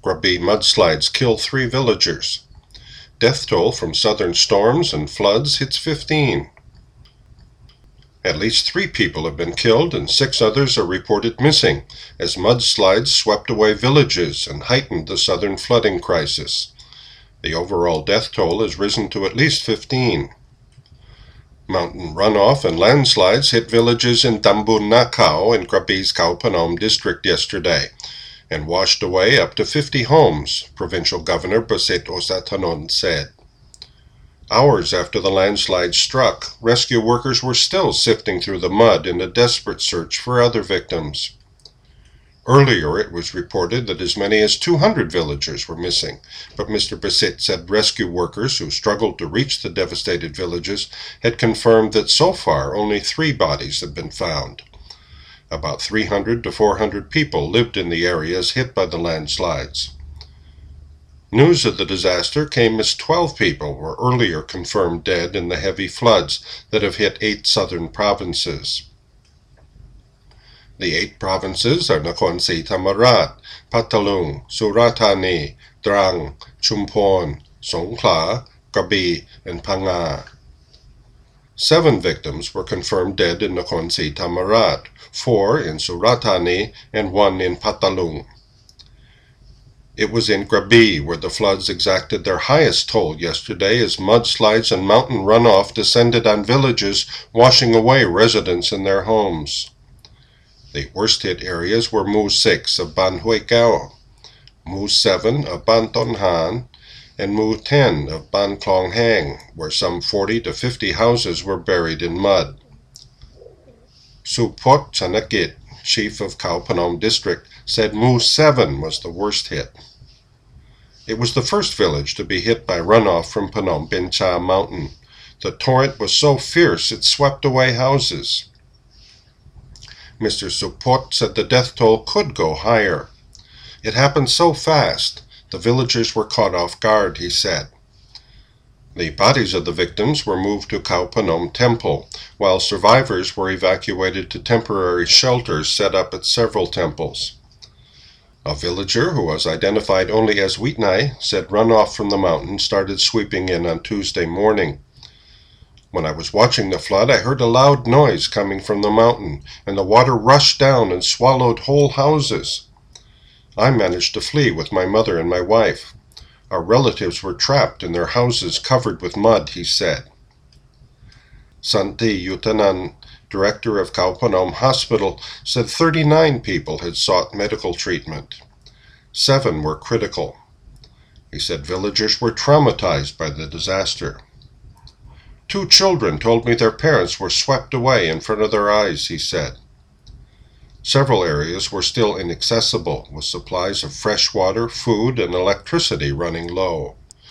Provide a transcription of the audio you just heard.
Krabi mudslides kill 3 villagers. Death toll from southern storms and floods hits 15. At least 3 people have been killed and 6 others are reported missing as mudslides swept away villages and heightened the southern flooding crisis. The overall death toll has risen to at least 15. Mountain runoff and landslides hit villages in Tambun Nakao in Krabi's Khao Phanom district yesterday and washed away up to 50 homes, Provincial Governor Basit Osatanon said. Hours after the landslide struck, rescue workers were still sifting through the mud in a desperate search for other victims. Earlier it was reported that as many as 200 villagers were missing, but Mr. Basit said rescue workers who struggled to reach the devastated villages had confirmed that so far only 3 bodies had been found. About 300 to 400 people lived in the areas hit by the landslides. News of the disaster came as 12 people were earlier confirmed dead in the heavy floods that have hit 8 southern provinces. The 8 provinces are Nakhon Si Thammarat, Patalung, Surat Thani, Drang, Chumphon, Songkhla, Krabi, and Phang. 7 victims were confirmed dead in Nakhon Si Thammarat, 4 in Surat Thani, and 1 in Patalung. It was in Krabi where the floods exacted their highest toll yesterday as mudslides and mountain runoff descended on villages, washing away residents in their homes. The worst-hit areas were Mu 6 of Ban Hue Cao, Mu 7 of Ban Ton Han, and Mu 10 of Ban Klong Hang, where some 40 to 50 houses were buried in mud. Supot Chanakit, chief of Khao Phanom district, said Mu 7 was the worst hit. It was the first village to be hit by runoff from Phnom Penh Cha Mountain. The torrent was so fierce it swept away houses. Mr. Supot said the death toll could go higher. It happened so fast, the villagers were caught off guard, he said. The bodies of the victims were moved to Khao Phanom Temple, while survivors were evacuated to temporary shelters set up at several temples. A villager, who was identified only as Witnai, said runoff from the mountain started sweeping in on Tuesday morning. When I was watching the flood, I heard a loud noise coming from the mountain, and the water rushed down and swallowed whole houses. I managed to flee with my mother and my wife. Our relatives were trapped in their houses covered with mud, he said. Santi Yutanan, director of Khao Phanom Hospital, said 39 people had sought medical treatment. 7 were critical. He said villagers were traumatized by the disaster. 2 children told me their parents were swept away in front of their eyes, he said. Several areas were still inaccessible, with supplies of fresh water, food, and electricity running low.